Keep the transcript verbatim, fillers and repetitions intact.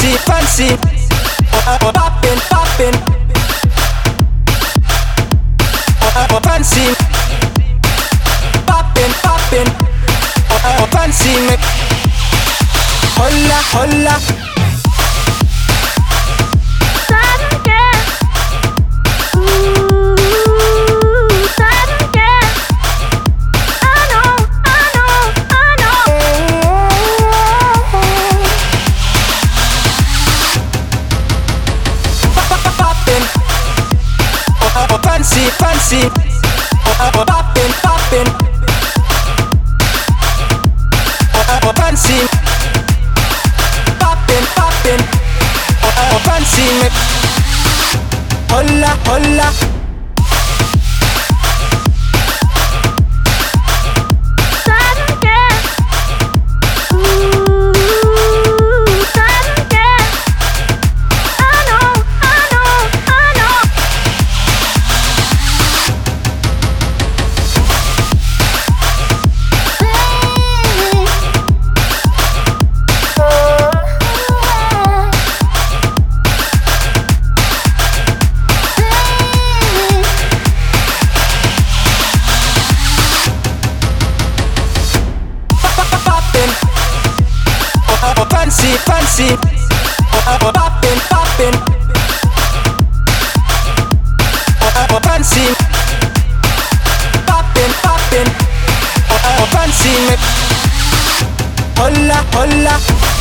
fancy, fancy, uh, uh, poppin', poppin', uh, uh, fancy, poppin', poppin', uh, uh, fancy me. Hola, hola. Fancy, fancy, uh, uh, poppin', poppin', uh, uh, fancy, poppin', poppin', uh, uh, fancy me. Hola, hola. Fancy, fancy, uh, uh, poppin', poppin', uh, uh, fancy, poppin', poppin', uh, uh, fancy me. Hola, hola.